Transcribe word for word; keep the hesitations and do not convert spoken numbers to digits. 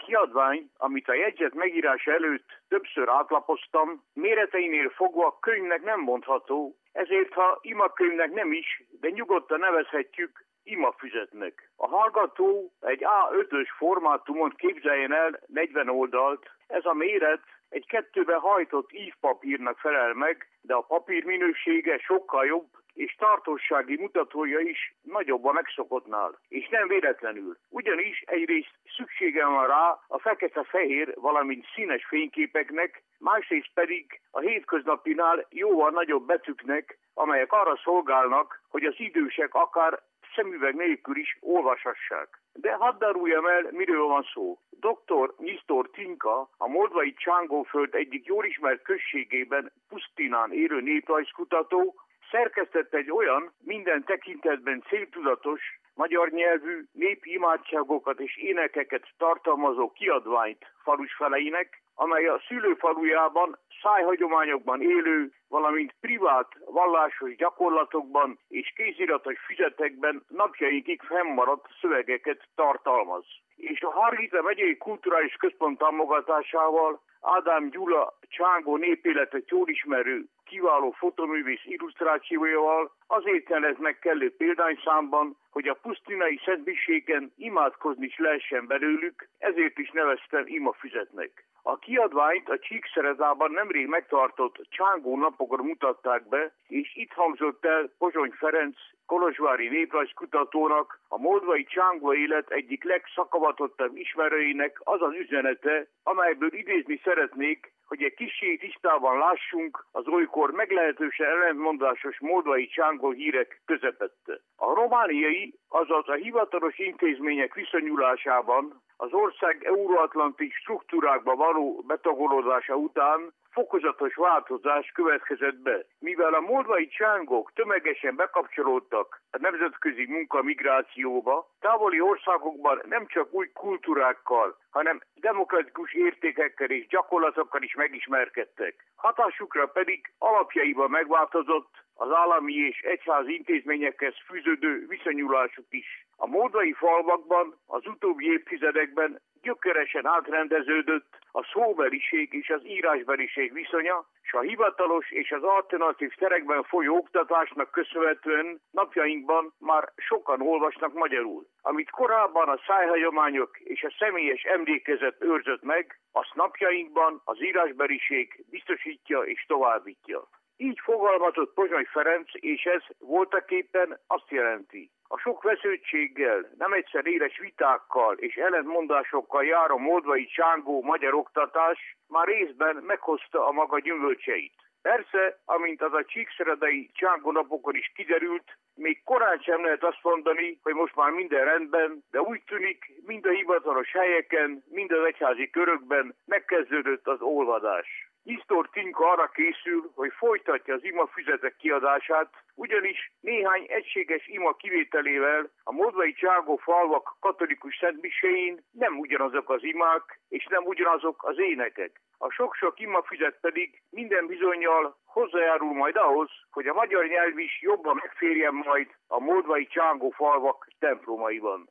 kiadvány, amit a jegyzet megírása előtt többször átlapoztam, méreteinél fogva könyvnek nem mondható, ezért ha imakönyvnek nem is, de nyugodtan nevezhetjük imafüzetnek. A hallgató egy á ötös formátumon képzeljen el negyven oldalt, ez a méret egy kettőbe hajtott ívpapírnak felel meg, de a papír minősége sokkal jobb, és tartósági mutatója is nagyobb a megszokottnál, és nem véletlenül. Ugyanis egyrészt szüksége van rá a fekete-fehér, valamint színes fényképeknek, másrészt pedig a hétköznapinál jóval nagyobb betűknek, amelyek arra szolgálnak, hogy az idősek akár szemüveg nélkül is olvashassák. De hadd daruljam el, miről van szó. doktor Nyisztor Tinka, a moldvai Csángóföld egyik jól ismert községében, Pusztinán élő néprajzkutató, szerkesztett egy olyan, minden tekintetben céltudatos, magyar nyelvű népi imádságokat és énekeket tartalmazó kiadványt falusfeleinek, amely a szülőfalujában szájhagyományokban élő, valamint privát vallásos gyakorlatokban és kéziratos füzetekben napjainkig fennmaradt szövegeket tartalmaz. És a Hargita megyei kulturális központ támogatásával Ádám Gyula Csángó népéletet jól ismerő kiváló fotoművész illusztrációjával azért jelent meg kellő példányszámban, hogy a pusztinai szentmiséken imádkozni is lehessen belőlük, ezért is neveztem imafüzetnek. A kiadványt a Csíkszeredában nemrég megtartott Csángó napokra mutatták be, és itt hangzott el Pozsony Ferenc, kolozsvári néprajzkutatónak, a moldvai Csángó élet egyik legszakavatottabb ismerőinek az az üzenete, amelyből idézni szeretnék, hogy egy kissé tisztában lássunk az olykor meglehetősen ellentmondásos moldvai Csángó hírek közepette. A romániai, azaz a hivatalos intézmények viszonyulásában az ország euróatlanti struktúrákba való betagolódása után fokozatos változás következett be. Mivel a moldvai csángók tömegesen bekapcsolódtak a nemzetközi munkamigrációba, távoli országokban nem csak új kultúrákkal, hanem demokratikus értékekkel és gyakorlatokkal is megismerkedtek. Hatásukra pedig alapjaiban megváltozott az állami és egyházi intézményekhez fűződő viszonyulásuk is. A moldvai falvakban az utóbbi évtizedekben gyökeresen átrendeződött a szóbeliség és az írásbeliség viszonya, és a hivatalos és az alternatív terekben folyó oktatásnak köszönhetően napjainkban már sokan olvasnak magyarul. Amit korábban a szájhagyományok és a személyes emlékezet őrzött meg, azt napjainkban az írásbeliség biztosítja és továbbítja. Így fogalmazott Pozsony Ferenc, és ez voltaképpen azt jelenti, a sok vesződtséggel, nem egyszer éles vitákkal és ellentmondásokkal járó moldvai csángó magyar oktatás már részben meghozta a maga gyümölcseit. Persze, amint az a csíkszeredai csángó napokon is kiderült, még korán sem lehet azt mondani, hogy most már minden rendben, de úgy tűnik, mind a hivatalos helyeken, mind az egyházi körökben megkezdődött az olvadás. Nyisztor Tinka arra készül, hogy folytatja az imafüzetek kiadását, ugyanis néhány egységes ima kivételével a moldvai Csángó falvak katolikus szentmiséin nem ugyanazok az imák, és nem ugyanazok az énekek. A sok-sok imafüzet pedig minden bizonnyal hozzájárul majd ahhoz, hogy a magyar nyelv is jobban megférjen majd a moldvai Csángó falvak templomaiban.